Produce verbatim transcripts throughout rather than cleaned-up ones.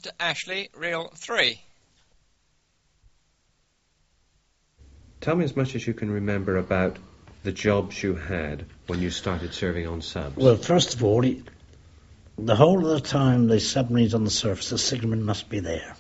Bond, Ashley, Reel three. Tell me as much as you can remember about the jobs you had when you started serving on subs. Well, first of all, he, the whole of the time the submarine's on the surface, the signalman must be there.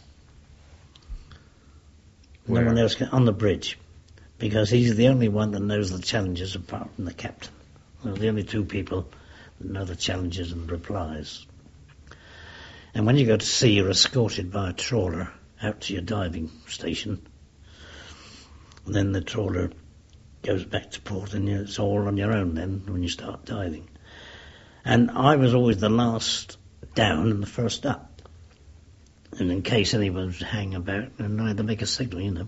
Where? No one else can, on the bridge, because he's the only one that knows the challenges apart from the captain. They're the only two people that know the challenges and replies. And when you go to sea, you're escorted by a trawler out to your diving station. And then the trawler goes back to port, and it's all on your own then when you start diving. And I was always the last down and the first up. And in case anyone was hanging about, and I had to make a signal, you know.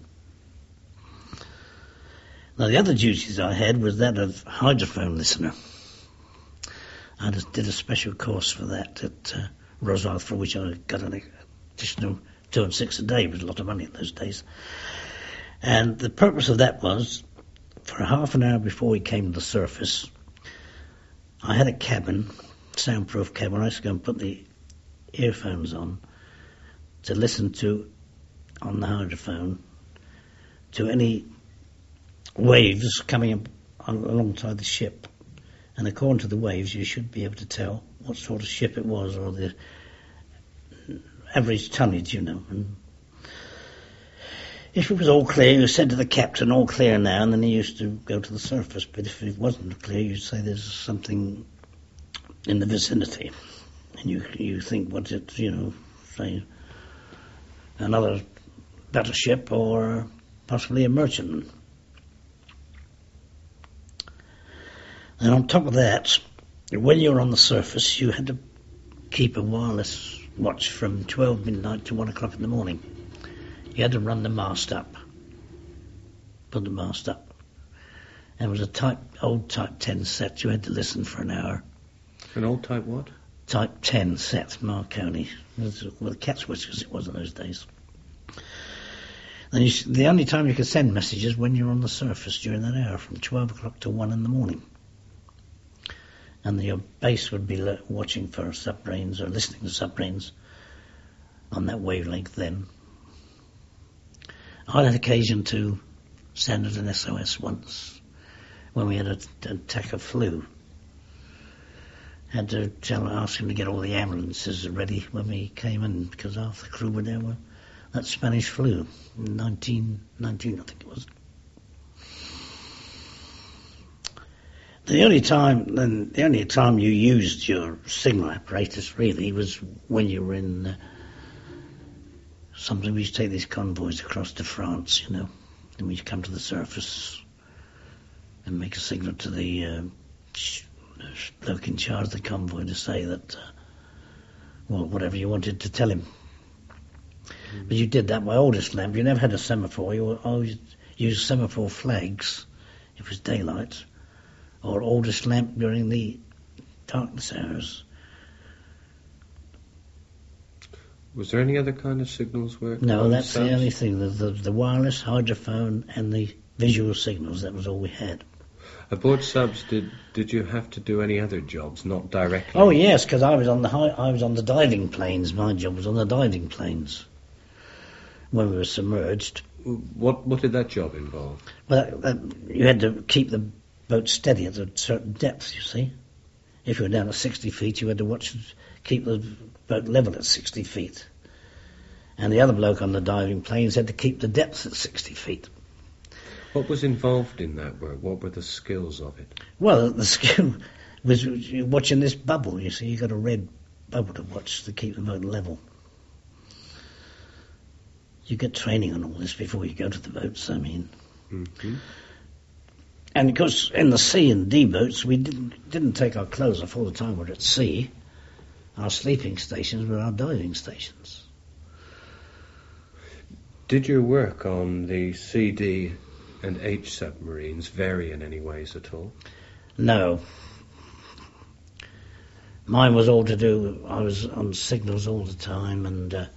Now, the other duties I had was that of hydrophone listener. I just did a special course for that at uh, Roswell, for which I got an additional two and six a day. It was a lot of money in those days. And the purpose of that was, for half an hour before we came to the surface, I had a cabin, soundproof cabin. I used to go and put the earphones on to listen to, on the hydrophone, to any waves coming up alongside the ship. And according to the waves, you should be able to tell what sort of ship it was, or the average tonnage, you know. And if it was all clear, you said to the captain, all clear now, and then he used to go to the surface. But if it wasn't clear, you'd say there's something in the vicinity. And you you think, what's it, you know, say, another battleship or possibly a merchantman. And on top of that, when you were on the surface, you had to keep a wireless watch from twelve midnight to one o'clock in the morning. You had to run the mast up, put the mast up. And it was a type, old Type ten set. You had to listen for an hour. An old Type what? Type ten set, Marconi. Well, cat's whiskers it was in those days. And you, the only time you could send messages when you're on the surface during that hour, from twelve o'clock to one in the morning. And your base would be watching for submarines or listening to submarines on that wavelength then. I had occasion to send out an S O S once when we had an attack of flu. Had to tell, ask him to get all the ambulances ready when we came in, because half the crew were there with that Spanish flu in nineteen nineteen, I think it was. The only time, then the only time you used your signal apparatus really was when you were in. Uh, sometimes we used to take these convoys across to France, you know, and we'd come to the surface and make a signal to the uh, bloke in charge of the convoy to say that, uh, well, whatever you wanted to tell him. Mm. But you did that by oldest lamp. You never had a semaphore. You always used semaphore flags if it was daylight, or oldest lamp during the darkness hours. Was there any other kind of signals work? No, that's subs? The only thing. The, the, the wireless, hydrophone, and the visual signals, that was all we had. Aboard subs, did did you have to do any other jobs, not directly? Oh yes, because I was on the high, I was on the diving planes. My job was on the diving planes when we were submerged. What what did that job involve? Well, uh, you had to keep the boat steady at a certain depth, you see. If you were down at sixty feet, you had to watch, keep the boat level at sixty feet. And the other bloke on the diving planes had to keep the depth at sixty feet. What was involved in that work? What were the skills of it? Well, the skill was watching this bubble, you see. You got a red bubble to watch to keep the boat level. You get training on all this before you go to the boats, I mean. Mm-hmm. And of course, in the C and D boats, we didn't, didn't take our clothes off all the time we were at sea. Our sleeping stations were our diving stations. Did your work on the C, D and H submarines vary in any ways at all? No. Mine was all to do, I was on signals all the time, and uh,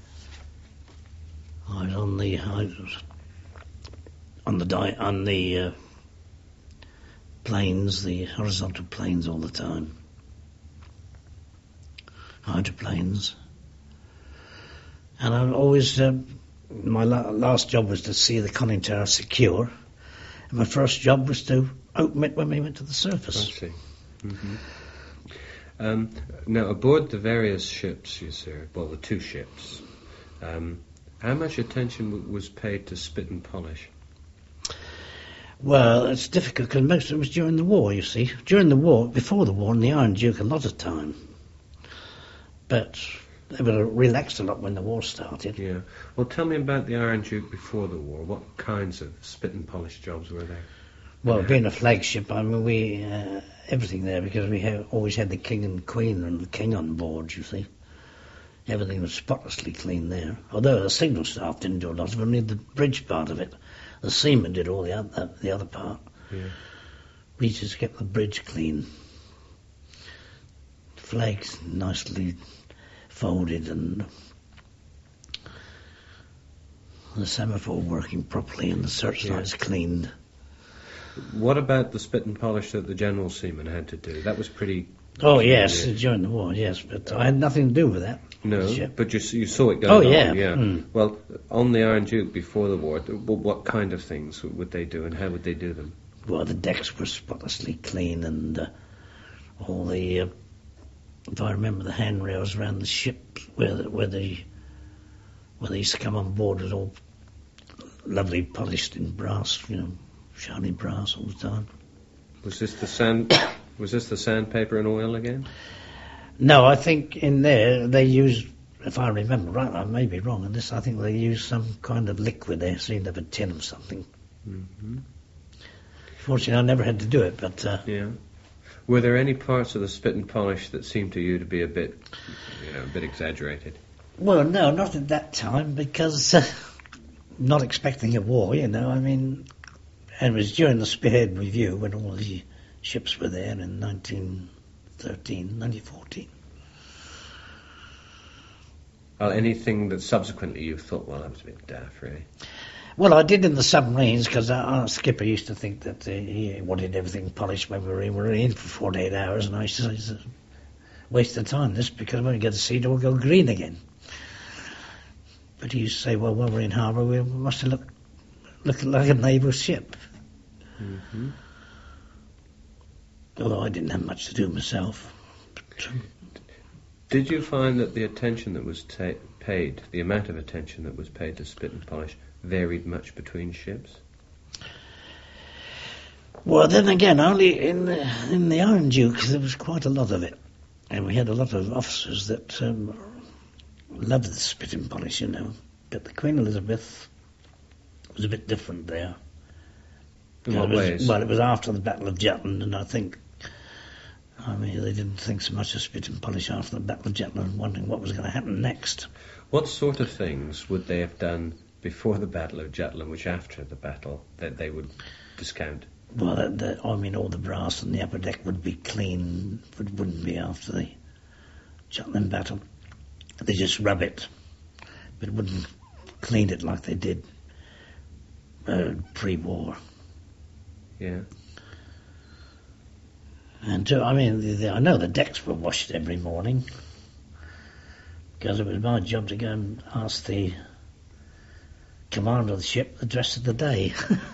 I was on the, I was on the, di- on the, uh, planes, the horizontal planes all the time. Hydroplanes. And I always, um, my la- last job was to see the conning tower secure. And my first job was to open it when we went to the I surface. see. hmm Um, now, aboard the various ships, you see, well, the two ships, um, how much attention w- was paid to spit and polish? Well, it's difficult because most of it was during the war, you see. During the war, before the war, in the Iron Duke, a lot of time. But they were relaxed a lot when the war started. Yeah. Well, tell me about the Iron Duke before the war. What kinds of spit and polish jobs were there? Well, being a flagship, I mean, we, uh, everything there, because we have always had the King and Queen and the King on board, you see. Everything was spotlessly clean there. Although the signal staff didn't do a lot of it, only the bridge part of it. The seamen did all the other, the other part. Yeah. We just kept the bridge clean. Flags nicely folded and the semaphore working properly and the searchlights Yeah. cleaned. What about the spit and polish that the general seaman had to do? That was pretty... Oh yes, Yeah. during the war, yes, but I had nothing to do with that. No, Ship. but you, s- you saw it Oh, going yeah. on, yeah. Mm. Well, on the Iron Duke before the war, th- wh- what kind of things would they do and how would they do them? Well, the decks were spotlessly clean and uh, all the, uh, if I remember, the handrails around the ship where the, where the where they used to come on board was all lovely polished in brass, you know, shiny brass all the time. Was this the sand? Was this the sandpaper and oil again? No, I think in there they used, if I remember right, I may be wrong on this, I think they used some kind of liquid there, seemed of a tin of something. hmm Fortunately, I never had to do it, but uh, Yeah. Were there any parts of the spit and polish that seemed to you to be a bit, you know, a bit exaggerated? well, no, not at that time, because uh, not expecting a war, you know, I mean, and it was during the Spearhead Review when all the ships were there in nineteen thirteen, nineteen fourteen. Well, anything that subsequently you thought, well, that was a bit daft, really. Well, I did in the submarines because our, our skipper used to think that uh, he wanted everything polished when we were in. We were in for forty-eight hours, and I used to say, it's a waste of time, this, because when we get to sea, it will go green again. But he used to say, well, when we're in harbour, we must have looked, looked like a naval ship. hmm Although I didn't have much to do myself. But, um, Did you find that the attention that was ta- paid, the amount of attention that was paid to spit and polish, varied much between ships? well, then again, only in the, in the Iron Duke there was quite a lot of it. And we had a lot of officers that um, loved the spit and polish, you know. But the Queen Elizabeth was a bit different there. In Yeah, what it was- ways? Well, it was after the Battle of Jutland, and I think, I mean, they didn't think so much of spit and polish after the Battle of Jutland, wondering what was going to happen next. What sort of things would they have done before the Battle of Jutland, which after the battle that they would discount? Well, the, the, I mean, all the brass on the upper deck would be clean, would, wouldn't be after the Jutland battle. They just rub it, but wouldn't clean it like they did uh, pre-war. Yeah. And uh, I mean, the, the, I know the decks were washed every morning because it was my job to go and ask the commander of the ship the dress of the day.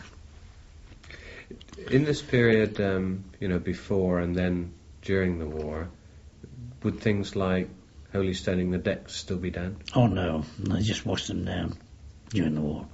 In this period, um, you know, before and then during the war, would things like holy stoning the decks still be done? Oh no, they just washed them down during the war.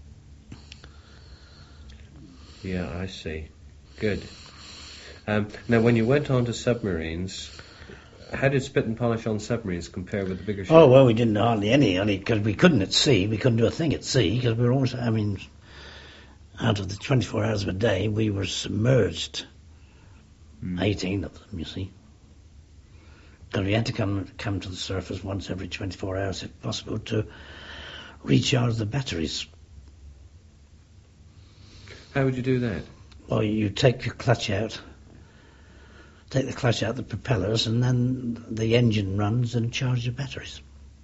Yeah, I see. Good. Um, now, when you went on to submarines, how did spit and polish on submarines compare with the bigger ships? Oh well, we didn't hardly any, only because we couldn't at sea. We couldn't do a thing at sea because we were always, I mean, out of the twenty-four hours of a day, we were submerged. Hmm. eighteen of them, you see. Because we had to come come to the surface once every twenty-four hours, if possible, to recharge the batteries. How would you do that? Well, you take your clutch out, take the clutch out the propellers, and then the engine runs and charges your batteries.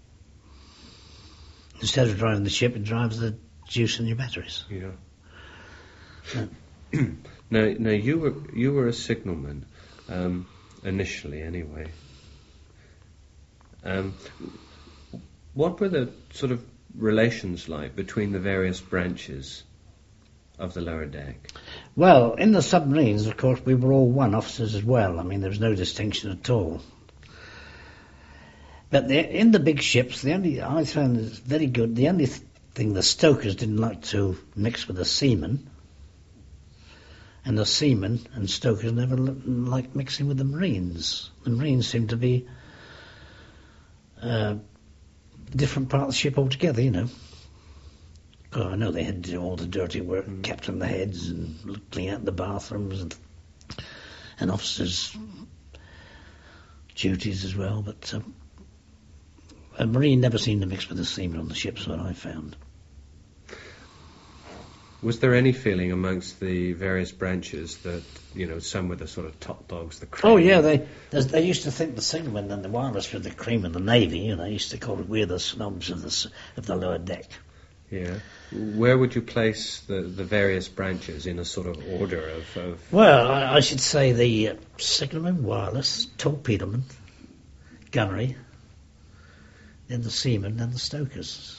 Instead of driving the ship, it drives the juice in your batteries. Yeah. Yeah. now, now you were you were a signalman, um, initially, anyway. Um, What were the sort of relations like between the various branches of the lower deck? Well, in the submarines, of course, we were all one officers as well. I mean, there was no distinction at all. But the, in the big ships, the only I found is very good. The only th- thing the stokers didn't like to mix with the seamen, and the seamen and stokers never l- liked mixing with the marines. The marines seemed to be uh, different part of the ship altogether, you know. Oh, I know they had to do all the dirty work, mm. captain the heads and clean out the bathrooms and, and officers' duties as well, but um, a marine never seemed to mix with the seamen on the ships, what I found. Was there any feeling amongst the various branches that, you know, some were the sort of top dogs, the cream? Oh, yeah, they they used to think the signalmen and the wireless were the cream of the Navy, you know, they used to call it, we're the snobs of the, of the lower deck. Yeah. Where would you place the, the various branches in a sort of order of... of well, I, I should say the uh, signalman, wireless, torpedoman, gunnery, then the seamen, then the stokers.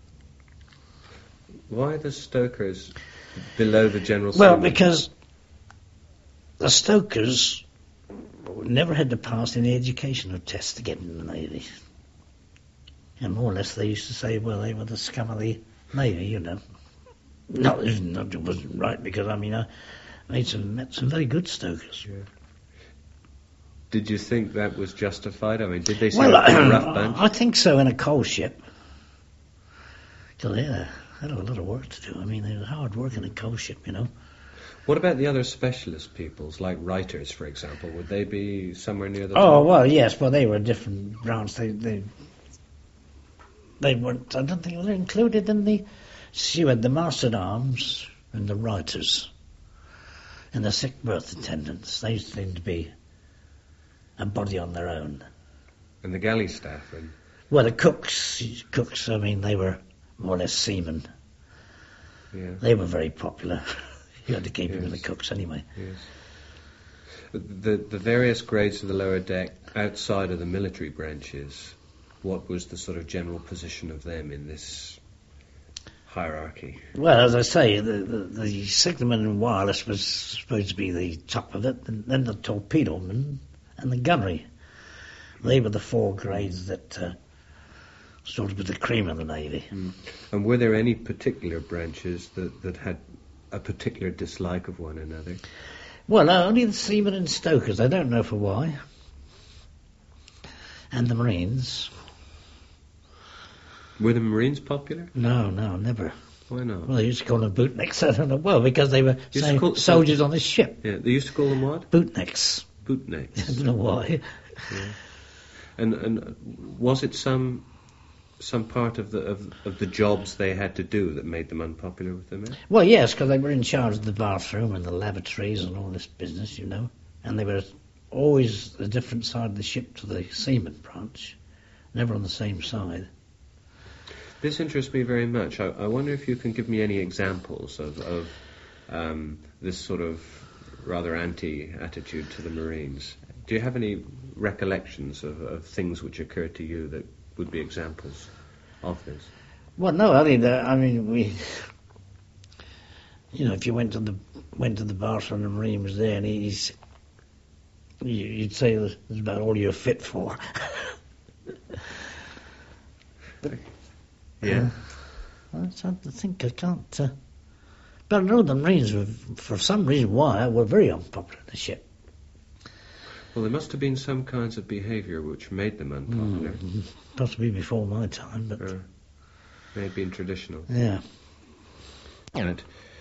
Why the stokers below the general Well, seamen? because the stokers never had to pass any educational tests to get in the Navy. And more or less they used to say, well, they were the scum of the Navy, you know. No, it wasn't right, because, I mean, I made some, met some very good stokers. Yeah. Did you think that was justified? I mean, did they seem well, like a rough bunch? I think so in a coal ship. Because they had, had a lot of work to do. I mean, it was hard work in a coal ship, you know. What about the other specialist peoples, like writers, for example? Would they be somewhere near the Oh, top? well, yes, well, they were a different branch. They, they, they weren't, I don't think they were included in the... You had the master-at-arms and the writers and the sick berth attendants. They seemed to be a body on their own. And the galley staff? And... Well, the cooks, cooks, I mean, they were more or less seamen. Yeah. They were very popular. You had to keep Yes. them in the cooks anyway. Yes. The, the various grades of the lower deck outside of the military branches, what was the sort of general position of them in this hierarchy? Well, as I say, the, the, the signalman and wireless was supposed to be the top of it, and then the torpedoman and the gunnery. They were the four grades that uh, sort of were the cream of the Navy. Mm. And were there any particular branches that, that had a particular dislike of one another? Well, uh, only the seamen and stokers. I don't know for why. And the Marines. Were the Marines popular? No, no, never. Why not? Well, they used to call them bootnecks. I don't know. Well, because they were Used same to call- soldiers on this ship. Yeah, they used to call them what? Bootnecks. I Bootnecks. don't know why. Yeah. And and was it some some part of the of, of the jobs they had to do that made them unpopular with the men? Well, yes, because they were in charge of the bathroom and the lavatories and all this business, you know. And they were always a different side of the ship to the seaman branch, never on the same side. This interests me very much. I, I wonder if you can give me any examples of, of um, this sort of rather anti-attitude to the Marines. Do you have any recollections of, of things which occurred to you that would be examples of this? Well, no, I mean, uh, I mean, we, you know, if you went to the went to the bathroom and the Marine was there, and he's, you, you'd say that's about all you're fit for. Yeah. Uh, I trying to think. I can't. Uh, but I know the Marines were, for some reason, why were very unpopular in the ship. Well, there must have been some kinds of behaviour which made them unpopular. Mm, possibly before my time, but Uh, may have been traditional. yeah. And